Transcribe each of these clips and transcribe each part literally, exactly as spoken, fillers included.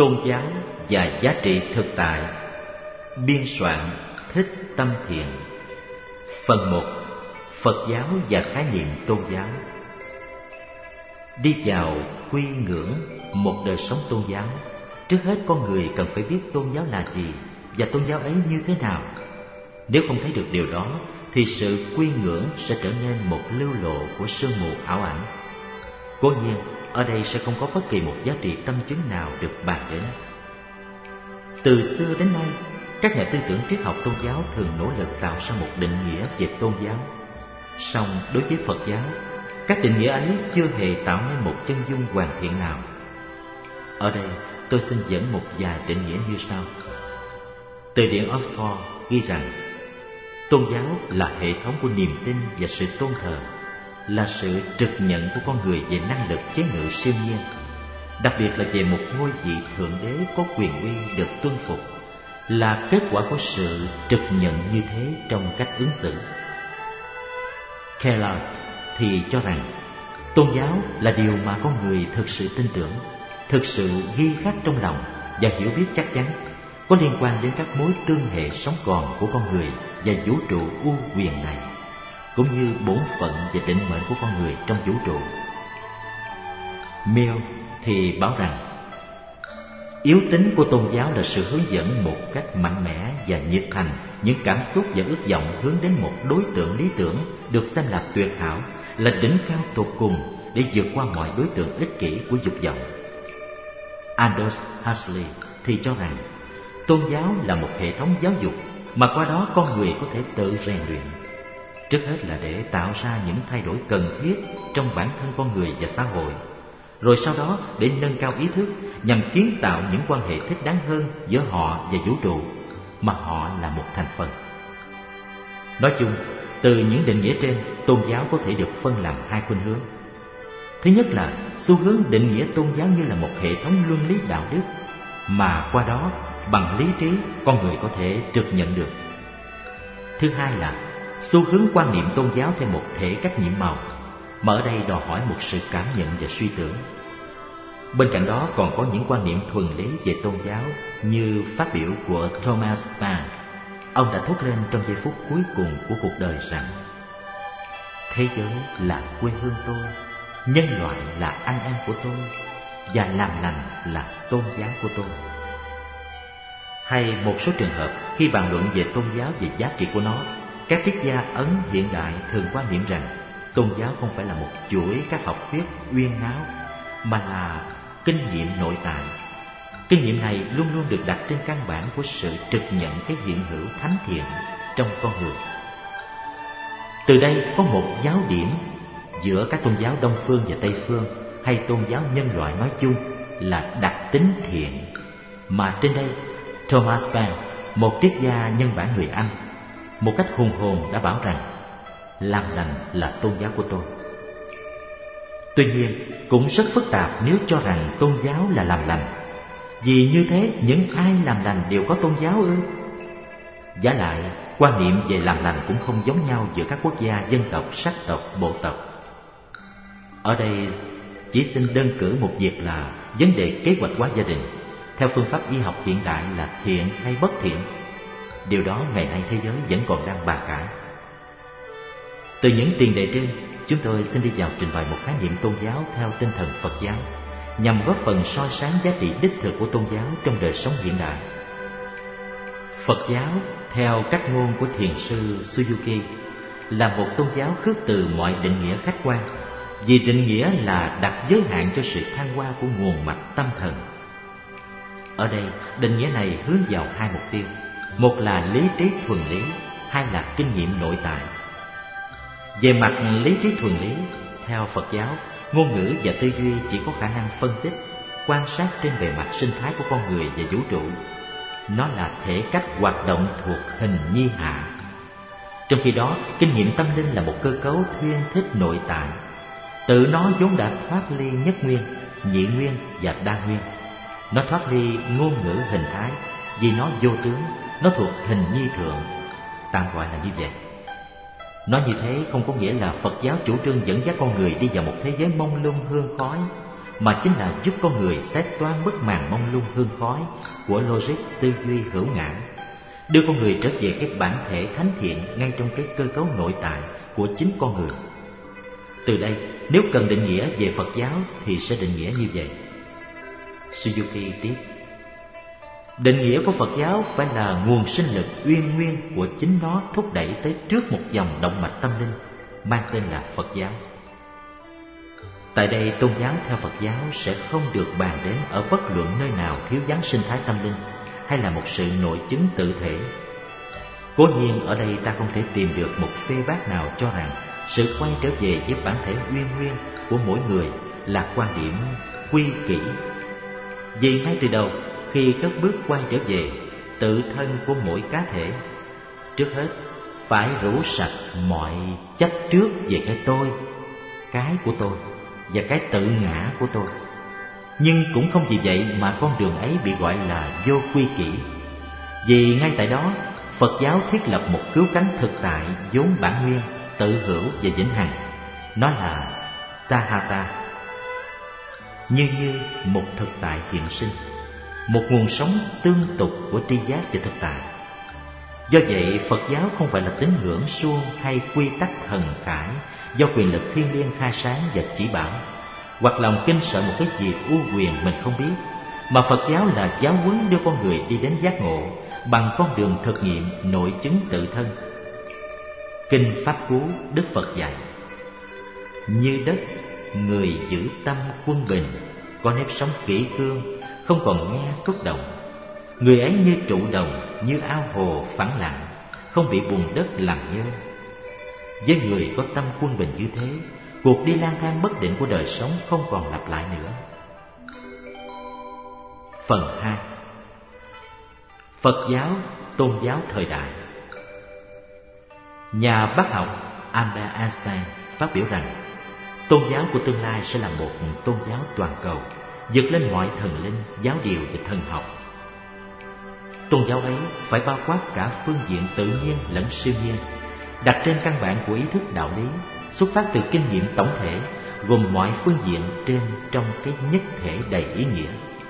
Tôn giáo và giá trị thực tại. Biên soạn Thích Tâm Thiện. Phần một. Phật giáo và khái niệm tôn giáo. Đi vào quy ngưỡng một đời sống tôn giáo, trước hết con người cần phải biết tôn giáo là gì và tôn giáo ấy như thế nào. Nếu không thấy được điều đó thì sự quy ngưỡng sẽ trở nên một lưu lộ của sương mù ảo ảnh. Cố nhiên, ở đây sẽ không có bất kỳ một giá trị tâm chứng nào được bàn đến. Từ xưa đến nay, các nhà tư tưởng triết học tôn giáo thường nỗ lực tạo ra một định nghĩa về tôn giáo. Song đối với Phật giáo, các định nghĩa ấy chưa hề tạo nên một chân dung hoàn thiện nào. Ở đây tôi xin dẫn một vài định nghĩa như sau. Từ điển Oxford ghi rằng tôn giáo là hệ thống của niềm tin và sự tôn thờ, là sự trực nhận của con người về năng lực chế ngự siêu nhiên, đặc biệt là về một ngôi vị thượng đế có quyền uy được tuân phục, là kết quả của sự trực nhận như thế trong cách ứng xử. Keller thì cho rằng tôn giáo là điều mà con người thực sự tin tưởng, thực sự ghi khắc trong lòng và hiểu biết chắc chắn, có liên quan đến các mối tương hệ sống còn của con người và vũ trụ u quyền này, cũng như bổn phận và định mệnh của con người trong vũ trụ. Mill thì bảo rằng yếu tính của tôn giáo là sự hướng dẫn một cách mạnh mẽ và nhiệt thành những cảm xúc và ước vọng hướng đến một đối tượng lý tưởng được xem là tuyệt hảo, là đỉnh cao tột cùng để vượt qua mọi đối tượng ích kỷ của dục vọng. Aldous Huxley thì cho rằng tôn giáo là một hệ thống giáo dục mà qua đó con người có thể tự rèn luyện, trước hết là để tạo ra những thay đổi cần thiết trong bản thân con người và xã hội, rồi sau đó để nâng cao ý thức nhằm kiến tạo những quan hệ thích đáng hơn giữa họ và vũ trụ mà họ là một thành phần. Nói chung, từ những định nghĩa trên, tôn giáo có thể được phân làm hai khuynh hướng. Thứ nhất là xu hướng định nghĩa tôn giáo như là một hệ thống luân lý đạo đức mà qua đó bằng lý trí con người có thể trực nhận được. Thứ hai là xu hướng quan niệm tôn giáo theo một thể cách nhiệm màu, mà ở đây đòi hỏi một sự cảm nhận và suy tưởng. Bên cạnh đó còn có những quan niệm thuần lý về tôn giáo như phát biểu của Thomas Mann. Ông đã thốt lên trong giây phút cuối cùng của cuộc đời rằng thế giới là quê hương tôi, nhân loại là anh em của tôi, và làm lành là tôn giáo của tôi. Hay một số trường hợp khi bàn luận về tôn giáo về giá trị của nó, các triết gia Ấn hiện đại thường quan niệm rằng tôn giáo không phải là một chuỗi các học thuyết uyên náo, mà là kinh nghiệm nội tại. Kinh nghiệm này luôn luôn được đặt trên căn bản của sự trực nhận cái hiện hữu thánh thiện trong con người. Từ đây có một giáo điểm giữa các tôn giáo Đông phương và Tây phương, hay tôn giáo nhân loại nói chung, là đặc tính thiện, mà trên đây Thomas Mann, một triết gia nhân bản người Anh, một cách hùng hồn đã bảo rằng làm lành là tôn giáo của tôi. Tuy nhiên, cũng rất phức tạp nếu cho rằng tôn giáo là làm lành. Vì như thế, những ai làm lành đều có tôn giáo ư? Vả lại, quan niệm về làm lành cũng không giống nhau giữa các quốc gia, dân tộc, sắc tộc, bộ tộc. Ở đây chỉ xin đơn cử một việc là vấn đề kế hoạch hóa gia đình theo phương pháp y học hiện đại là thiện hay bất thiện. Điều đó ngày nay thế giới vẫn còn đang bàn cãi. Từ những tiền đề trên, chúng tôi xin đi vào trình bày một khái niệm tôn giáo theo tinh thần Phật giáo, nhằm góp phần soi sáng giá trị đích thực của tôn giáo trong đời sống hiện đại. Phật giáo, theo cách ngôn của thiền sư Suzuki, là một tôn giáo khước từ mọi định nghĩa khách quan, vì định nghĩa là đặt giới hạn cho sự thăng hoa của nguồn mạch tâm thần. Ở đây, định nghĩa này hướng vào hai mục tiêu: một là lý trí thuần lý, hai là kinh nghiệm nội tại. Về mặt lý trí thuần lý, theo Phật giáo, ngôn ngữ và tư duy chỉ có khả năng phân tích, quan sát trên bề mặt sinh thái của con người và vũ trụ. Nó là thể cách hoạt động thuộc hình nhi hạ. Trong khi đó, kinh nghiệm tâm linh là một cơ cấu thuyên thích nội tại. Tự nó vốn đã thoát ly nhất nguyên, nhị nguyên và đa nguyên. Nó thoát ly ngôn ngữ hình thái, vì nó vô tướng, nó thuộc hình nhi thượng. Tạm gọi là như vậy. Nói như thế không có nghĩa là Phật giáo chủ trương dẫn dắt con người đi vào một thế giới mông lung hương khói, mà chính là giúp con người xét toán bức màn mông lung hương khói của logic tư duy hữu ngã, đưa con người trở về cái bản thể thánh thiện ngay trong cái cơ cấu nội tại của chính con người. Từ đây, nếu cần định nghĩa về Phật giáo thì sẽ định nghĩa như vậy. Suzuki tiếp: định nghĩa của Phật giáo phải là nguồn sinh lực uyên nguyên của chính nó thúc đẩy tới trước một dòng động mạch tâm linh mang tên là Phật giáo. Tại đây, tôn giáo theo Phật giáo sẽ không được bàn đến ở bất luận nơi nào thiếu vắng sinh thái tâm linh hay là một sự nội chứng tự thể. Cố nhiên ở đây ta không thể tìm được một phê bác nào cho rằng sự quay trở về với bản thể uyên nguyên của mỗi người là quan điểm quy kỷ. Vì ngay từ đầu, khi cất bước quay trở về tự thân của mỗi cá thể, trước hết phải rũ sạch mọi chấp trước về cái tôi, cái của tôi và cái tự ngã của tôi. Nhưng cũng không vì vậy mà con đường ấy bị gọi là vô quy kỷ. Vì ngay tại đó, Phật giáo thiết lập một cứu cánh thực tại vốn bản nguyên, tự hữu và vĩnh hằng. Nó là Tahata, như như một thực tại hiện sinh, một nguồn sống tương tục của tri giác và thực tại. Do vậy, Phật giáo không phải là tín ngưỡng suông hay quy tắc thần khải do quyền lực thiên liêng khai sáng và chỉ bảo, hoặc lòng kinh sợ một cái gì u quyền mình không biết, mà Phật giáo là giáo huấn đưa con người đi đến giác ngộ bằng con đường thực nghiệm nội chứng tự thân. Kinh Pháp Cú, Đức Phật dạy: như đất, người giữ tâm quân bình, có nếp sống kỷ cương, không còn nghe xúc động. Người ấy như trụ đồng, như ao hồ phẳng lặng, không bị bùn đất làm nhơ. Với người có tâm quân bình như thế, cuộc đi lang thang bất định của đời sống không còn lặp lại nữa. Phần hai: Phật giáo, tôn giáo thời đại. Nhà bác học Albert Einstein phát biểu rằng tôn giáo của tương lai sẽ là một tôn giáo toàn cầu, vượt lên mọi thần linh, giáo điều và thần học. Tôn giáo ấy phải bao quát cả phương diện tự nhiên lẫn siêu nhiên, đặt trên căn bản của ý thức đạo lý, xuất phát từ kinh nghiệm tổng thể, gồm mọi phương diện trên trong cái nhất thể đầy ý nghĩa.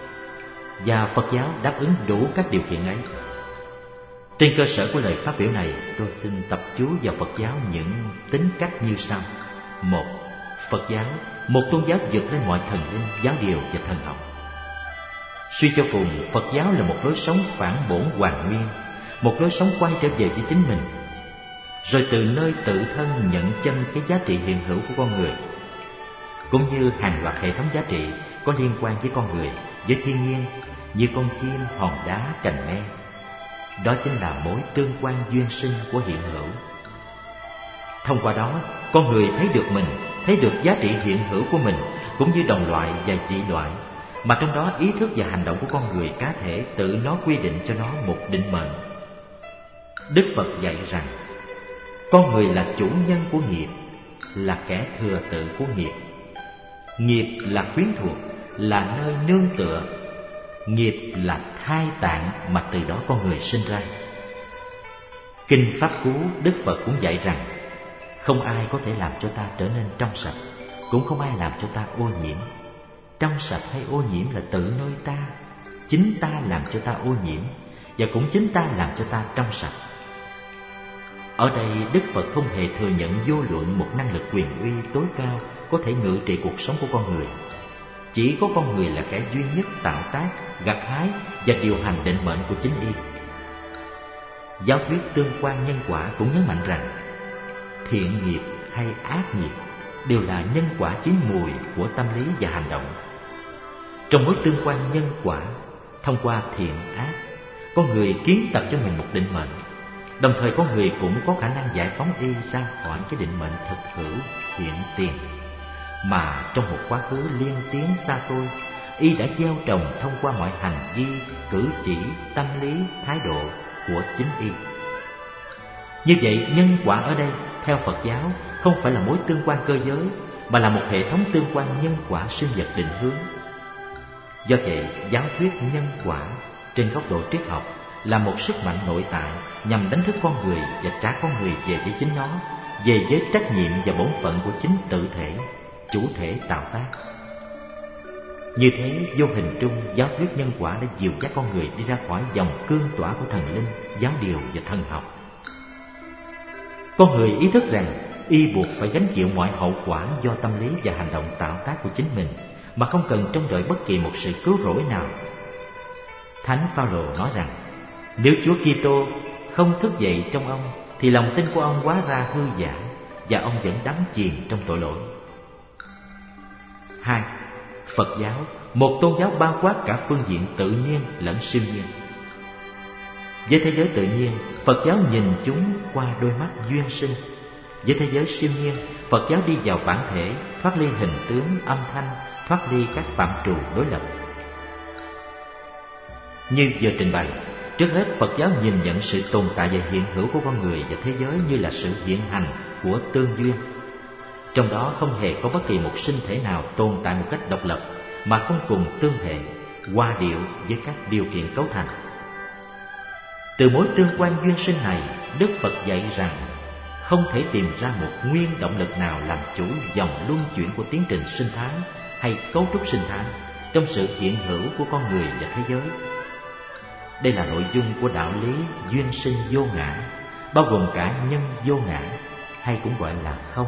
Và Phật giáo đáp ứng đủ các điều kiện ấy. Trên cơ sở của lời phát biểu này, tôi xin tập chú vào Phật giáo những tính cách như sau. Một, Phật giáo, một tôn giáo vượt lên mọi thần linh, giáo điều và thần học. Suy cho cùng, Phật giáo là một lối sống phản bổn hoàn nguyên, một lối sống quay trở về với chính mình, rồi từ nơi tự thân nhận chân cái giá trị hiện hữu của con người, cũng như hàng loạt hệ thống giá trị có liên quan với con người, với thiên nhiên, như con chim, hòn đá, cành me. Đó chính là mối tương quan duyên sinh của hiện hữu. Thông qua đó, con người thấy được mình, thấy được giá trị hiện hữu của mình, cũng như đồng loại và dị loại, mà trong đó ý thức và hành động của con người cá thể tự nó quy định cho nó một định mệnh. Đức Phật dạy rằng con người là chủ nhân của nghiệp, là kẻ thừa tự của nghiệp. Nghiệp là quyến thuộc, là nơi nương tựa. Nghiệp là thai tạng mà từ đó con người sinh ra. Kinh Pháp Cú, Đức Phật cũng dạy rằng không ai có thể làm cho ta trở nên trong sạch, cũng không ai làm cho ta ô nhiễm. Trong sạch hay ô nhiễm là tự nơi ta, chính ta làm cho ta ô nhiễm, và cũng chính ta làm cho ta trong sạch. Ở đây Đức Phật không hề thừa nhận vô luận một năng lực quyền uy tối cao có thể ngự trị cuộc sống của con người. Chỉ có con người là kẻ duy nhất tạo tác, gặt hái và điều hành định mệnh của chính y. Giáo thuyết tương quan nhân quả cũng nhấn mạnh rằng thiện nghiệp hay ác nghiệp đều là nhân quả chín mùi của tâm lý và hành động. Trong mối tương quan nhân quả, thông qua thiện ác, con người kiến tập cho mình một định mệnh. Đồng thời con người cũng có khả năng giải phóng y ra khỏi cái định mệnh thực hữu hiện tiền mà trong một quá khứ liên tiến xa xôi, y đã gieo trồng thông qua mọi hành vi, cử chỉ, tâm lý, thái độ của chính y. Như vậy, nhân quả ở đây theo Phật giáo không phải là mối tương quan cơ giới, mà là một hệ thống tương quan nhân quả sinh vật định hướng. Do vậy, giáo thuyết nhân quả trên góc độ triết học là một sức mạnh nội tại nhằm đánh thức con người và trả con người về với chính nó, về với trách nhiệm và bổn phận của chính tự thể, chủ thể tạo tác. Như thế, vô hình trung, giáo thuyết nhân quả đã dìu dắt con người đi ra khỏi dòng cương tỏa của thần linh, giáo điều và thần học. Con người ý thức rằng y buộc phải gánh chịu mọi hậu quả do tâm lý và hành động tạo tác của chính mình, mà không cần trông đợi bất kỳ một sự cứu rỗi nào. Thánh Phaolô nói rằng, nếu Chúa Kitô không thức dậy trong ông, thì lòng tin của ông hóa ra hư giả, và ông vẫn đắm chìm trong tội lỗi. Hai, Phật giáo, một tôn giáo bao quát cả phương diện tự nhiên lẫn siêu nhiên. Với thế giới tự nhiên, Phật giáo nhìn chúng qua đôi mắt duyên sinh. Với thế giới siêu nhiên, Phật giáo đi vào bản thể, thoát ly hình tướng, âm thanh, thoát ly các phạm trù đối lập. Như vừa trình bày, trước hết Phật giáo nhìn nhận sự tồn tại và hiện hữu của con người và thế giới như là sự hiện hành của tương duyên. Trong đó không hề có bất kỳ một sinh thể nào tồn tại một cách độc lập mà không cùng tương hệ, hòa điệu với các điều kiện cấu thành. Từ mối tương quan duyên sinh này, Đức Phật dạy rằng không thể tìm ra một nguyên động lực nào làm chủ dòng luân chuyển của tiến trình sinh thái hay cấu trúc sinh thái trong sự hiện hữu của con người và thế giới. Đây là nội dung của đạo lý duyên sinh vô ngã, bao gồm cả nhân vô ngã, hay cũng gọi là không.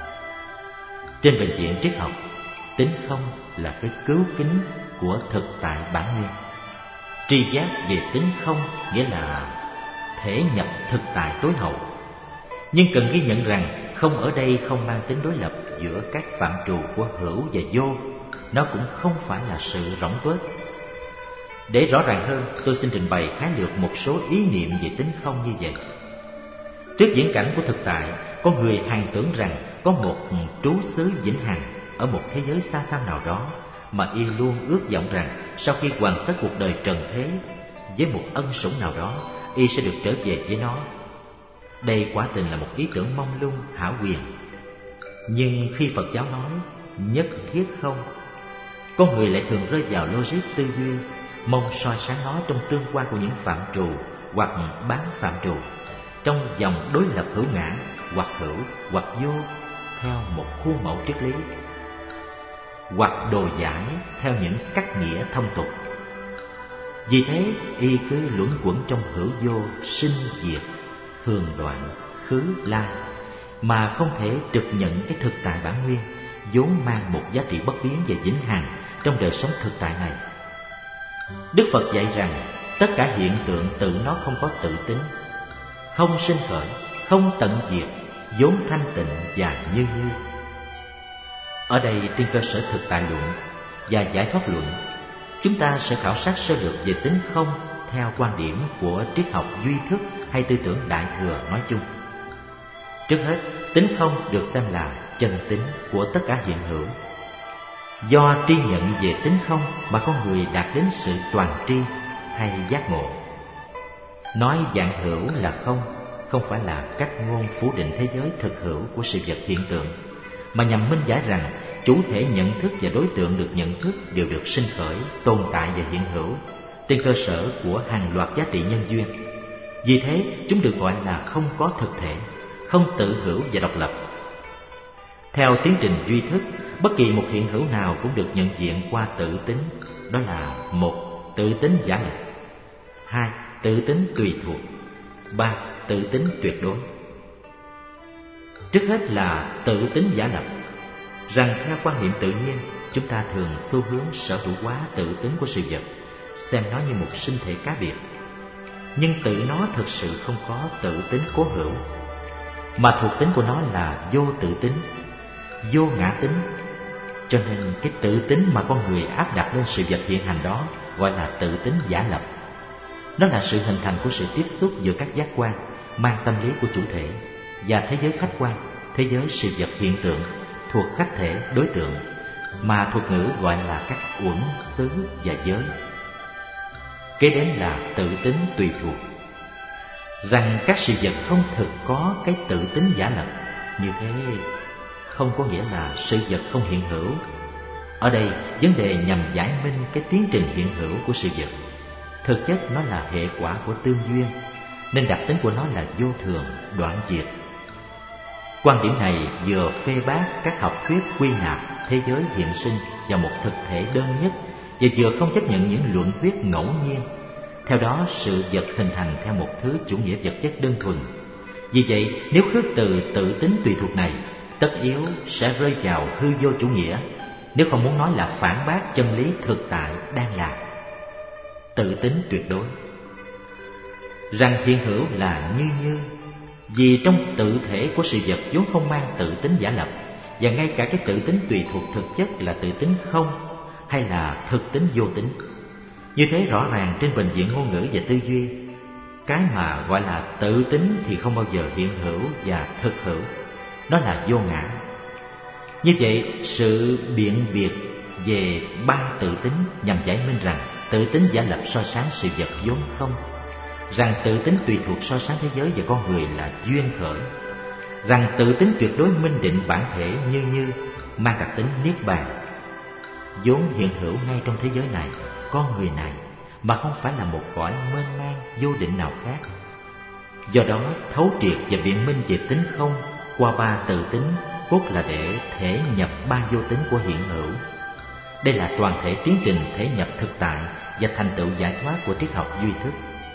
Trên bệnh viện triết học, tính không là cái cứu kính của thực tại bản nguyên. Tri giác về tính không nghĩa là thể nhập thực tại tối hậu. Nhưng cần ghi nhận rằng không ở đây không mang tính đối lập giữa các phạm trù của hữu và vô. Nó cũng không phải là sự rỗng tuếch. Để rõ ràng hơn, tôi xin trình bày khái lược một số ý niệm về tính không như vậy. Trước diễn cảnh của thực tại, con người hằng tưởng rằng có một trú xứ vĩnh hằng ở một thế giới xa xăm nào đó, mà y luôn ước vọng rằng sau khi hoàn tất cuộc đời trần thế với một ân sủng nào đó, y sẽ được trở về với nó. Đây quả tình là một ý tưởng mông lung, hão huyền. Nhưng khi Phật giáo nói nhất thiết không, con người lại thường rơi vào logic tư duy, mong soi sáng nó trong tương quan của những phạm trù hoặc bán phạm trù, trong dòng đối lập hữu ngã, hoặc hữu hoặc vô, theo một khuôn mẫu triết lý, hoặc đồ giải theo những cách nghĩa thông tục. Vì thế, y cứ luẩn quẩn trong hữu vô, sinh diệt, thường đoạn, khứ lai, mà không thể trực nhận cái thực tại bản nguyên, vốn mang một giá trị bất biến và vĩnh hằng trong đời sống thực tại này. Đức Phật dạy rằng tất cả hiện tượng tự nó không có tự tính, không sinh khởi, không tận diệt, vốn thanh tịnh và như như. Ở đây, trên cơ sở thực tại luận và giải thoát luận, chúng ta sẽ khảo sát sơ lược về tính không theo quan điểm của triết học duy thức hay tư tưởng Đại Thừa nói chung. Trước hết, tính không được xem là chân tính của tất cả hiện hữu. Do tri nhận về tính không mà con người đạt đến sự toàn tri hay giác ngộ. Nói vạn hữu là không, không phải là cách ngôn phủ định thế giới thực hữu của sự vật hiện tượng, mà nhằm minh giải rằng chủ thể nhận thức và đối tượng được nhận thức đều được sinh khởi, tồn tại và hiện hữu trên cơ sở của hàng loạt giá trị nhân duyên. Vì thế, chúng được gọi là không có thực thể, không tự hữu và độc lập. Theo tiến trình duy thức, bất kỳ một hiện hữu nào cũng được nhận diện qua tự tính. Đó là một, tự tính giả lập; hai, tự tính tùy thuộc; ba, tự tính tuyệt đối. Trước hết là tự tính giả lập, rằng theo quan niệm tự nhiên, chúng ta thường xu hướng sở hữu hóa tự tính của sự vật, xem nó như một sinh thể cá biệt. Nhưng tự nó thực sự không có tự tính cố hữu, mà thuộc tính của nó là vô tự tính, vô ngã tính. Cho nên cái tự tính mà con người áp đặt lên sự vật hiện hành đó gọi là tự tính giả lập. Nó là sự hình thành của sự tiếp xúc giữa các giác quan mang tâm lý của chủ thể và thế giới khách quan, thế giới sự vật hiện tượng thuộc khách thể đối tượng, mà thuật ngữ gọi là các uẩn, xứ và giới. Kế đến là tự tính tùy thuộc, rằng các sự vật không thực có cái tự tính giả lập. Như thế không có nghĩa là sự vật không hiện hữu. Ở đây, vấn đề nhằm giải minh cái tiến trình hiện hữu của sự vật. Thực chất nó là hệ quả của tương duyên, nên đặc tính của nó là vô thường, đoạn diệt. Quan điểm này vừa phê bác các học thuyết quy nạp thế giới hiện sinh vào một thực thể đơn nhất, và vừa không chấp nhận những luận thuyết ngẫu nhiên. Theo đó, sự vật hình thành theo một thứ chủ nghĩa vật chất đơn thuần. Vì vậy, nếu khước từ tự tính tùy thuộc này, tất yếu sẽ rơi vào hư vô chủ nghĩa, nếu không muốn nói là phản bác chân lý thực tại đang là tự tính tuyệt đối. Rằng hiện hữu là như như, vì trong tự thể của sự vật vốn không mang tự tính giả lập, và ngay cả cái tự tính tùy thuộc thực chất là tự tính không hay là thực tính vô tính. Như thế rõ ràng trên bình diện ngôn ngữ và tư duy, cái mà gọi là tự tính thì không bao giờ hiện hữu và thực hữu, nó là vô ngã. Như vậy, sự biện biệt về ba tự tính nhằm giải minh rằng tự tính giả lập soi sáng sự vật vốn không, rằng tự tính tùy thuộc soi sáng thế giới và con người là duyên khởi, rằng tự tính tuyệt đối minh định bản thể như như mang đặc tính niết bàn, vốn hiện hữu ngay trong thế giới này, con người này, mà không phải là một cõi mênh mang vô định nào khác. Do đó, thấu triệt và biện minh về tính không qua ba tự tính cốt là để thể nhập ba vô tính của hiện hữu. Đây là toàn thể tiến trình thể nhập thực tại và thành tựu giải thoát của triết học duy thức.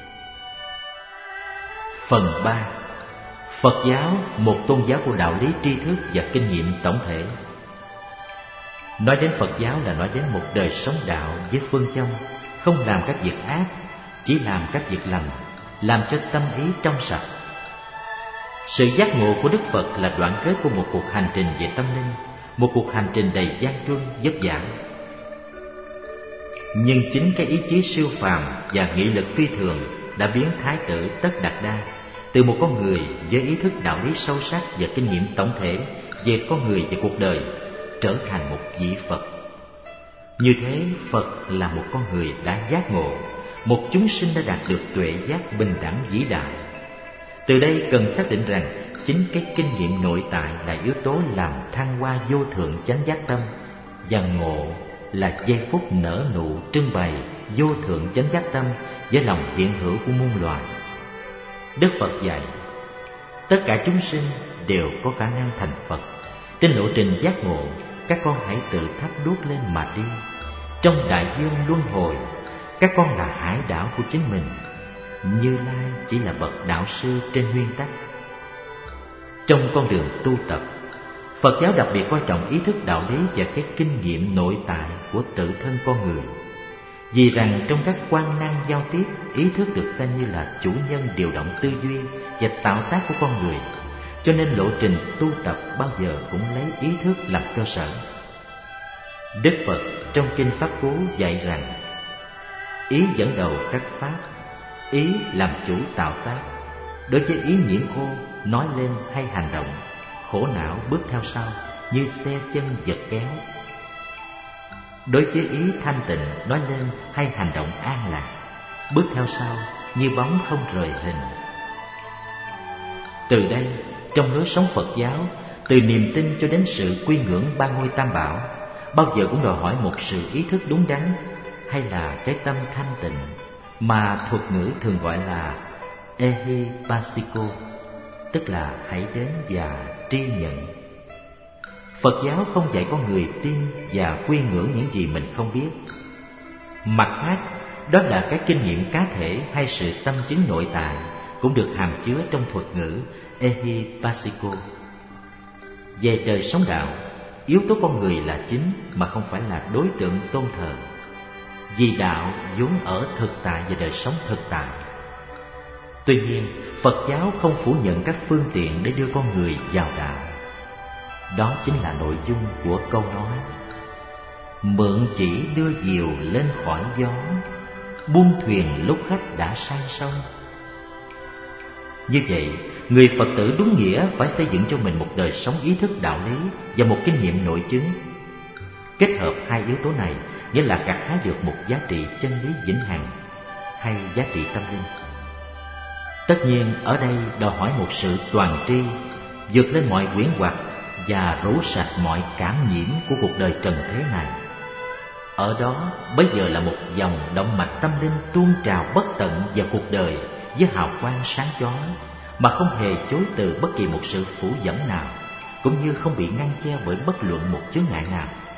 Phần ba. Phật giáo, một tôn giáo của đạo lý tri thức và kinh nghiệm tổng thể. Nói đến Phật giáo là nói đến một đời sống đạo với phương châm không làm các việc ác, chỉ làm các việc lành, làm cho tâm ý trong sạch. Sự giác ngộ của Đức Phật là đoạn kết của một cuộc hành trình về tâm linh, một cuộc hành trình đầy gian truân, vất vả. Nhưng chính cái ý chí siêu phàm và nghị lực phi thường đã biến Thái tử Tất Đạt Đa từ một con người với ý thức đạo lý sâu sắc và kinh nghiệm tổng thể về con người và cuộc đời trở thành một vị Phật. Như thế, Phật là một con người đã giác ngộ, một chúng sinh đã đạt được tuệ giác bình đẳng vĩ đại. Từ đây cần xác định rằng chính cái kinh nghiệm nội tại là yếu tố làm thăng hoa vô thượng chánh giác tâm, và ngộ là giây phút nở nụ trưng bày vô thượng chánh giác tâm với lòng hiện hữu của muôn loài. Đức Phật dạy, tất cả chúng sinh đều có khả năng thành Phật. Trên lộ trình giác ngộ, các con hãy tự thắp đuốc lên mà đi. Trong đại dương luân hồi, các con là hải đảo của chính mình. Như Lai chỉ là bậc đạo sư trên nguyên tắc. Trong con đường tu tập, Phật giáo đặc biệt coi trọng ý thức đạo lý và cái kinh nghiệm nội tại của tự thân con người. Vì rằng trong các quan năng giao tiếp, ý thức được xem như là chủ nhân điều động tư duy và tạo tác của con người, cho nên lộ trình tu tập bao giờ cũng lấy ý thức làm cơ sở. Đức Phật trong Kinh Pháp Cú dạy rằng ý dẫn đầu các pháp, ý làm chủ tạo tác. Đối với ý nhiễm ô, nói lên hay hành động, khổ não bước theo sau như xe chân giật kéo. Đối với ý thanh tịnh, nói lên hay hành động an lạc, bước theo sau như bóng không rời hình. Từ đây, trong lối sống Phật giáo, từ niềm tin cho đến sự quy ngưỡng ba ngôi Tam Bảo, bao giờ cũng đòi hỏi một sự ý thức đúng đắn, hay là cái tâm thanh tịnh, mà thuật ngữ thường gọi là ehipassiko, tức là hãy đến và tri nhận. Phật giáo không dạy con người tin và quy ngưỡng những gì mình không biết. Mặt khác, đó là cái kinh nghiệm cá thể hay sự tâm chứng nội tại cũng được hàm chứa trong thuật ngữ ehipassiko. Về đời sống đạo, yếu tố con người là chính mà không phải là đối tượng tôn thờ. Vì đạo vốn ở thực tại và đời sống thực tại. Tuy nhiên, Phật giáo không phủ nhận các phương tiện để đưa con người vào đạo. Đó chính là nội dung của câu nói: mượn chỉ đưa diều lên khỏi gió, buông thuyền lúc khách đã sang sông. Như vậy, người Phật tử đúng nghĩa phải xây dựng cho mình một đời sống ý thức đạo lý và một kinh nghiệm nội chứng. Kết hợp hai yếu tố này nghĩa là gặt hái được một giá trị chân lý vĩnh hằng hay giá trị tâm linh. Tất nhiên ở đây đòi hỏi một sự toàn tri, vượt lên mọi quyển hoặc và rũ sạch mọi cảm nhiễm của cuộc đời trần thế này. Ở đó bây giờ là một dòng động mạch tâm linh tuôn trào bất tận vào cuộc đời với hào quang sáng chói, mà không hề chối từ bất kỳ một sự phủ dẫn nào, cũng như không bị ngăn che bởi bất luận một chướng ngại nào.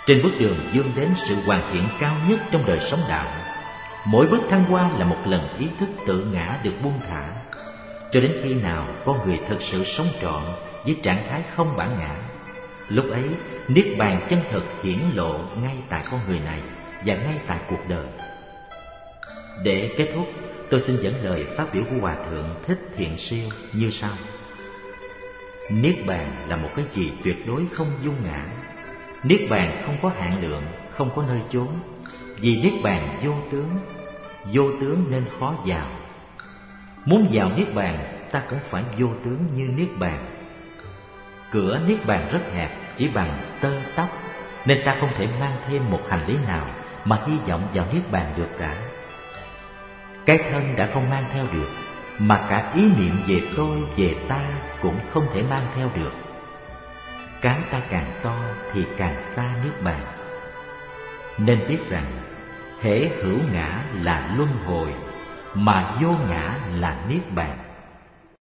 Trên bước đường vươn đến sự hoàn thiện cao nhất trong đời sống đạo, mỗi bước thăng hoa là một lần ý thức tự ngã được buông thả, cho đến khi nào con người thực sự sống trọn với trạng thái không bản ngã, lúc ấy niết bàn chân thật hiển lộ ngay tại con người này và ngay tại cuộc đời. Để kết thúc, tôi xin dẫn lời phát biểu của Hòa Thượng Thích Thiện Siêu như sau. Niết bàn là một cái gì tuyệt đối không dung ngã. Niết bàn không có hạn lượng, không có nơi chốn. Vì niết bàn vô tướng, vô tướng nên khó vào. Muốn vào niết bàn, ta cũng phải vô tướng như niết bàn. Cửa niết bàn rất hẹp, chỉ bằng tơ tóc, nên ta không thể mang thêm một hành lý nào mà hy vọng vào niết bàn được cả. Cái thân đã không mang theo được, mà cả ý niệm về tôi, về ta cũng không thể mang theo được. Cái ta càng to thì càng xa niết bàn. Nên biết rằng hễ hữu ngã là luân hồi, mà vô ngã là niết bàn.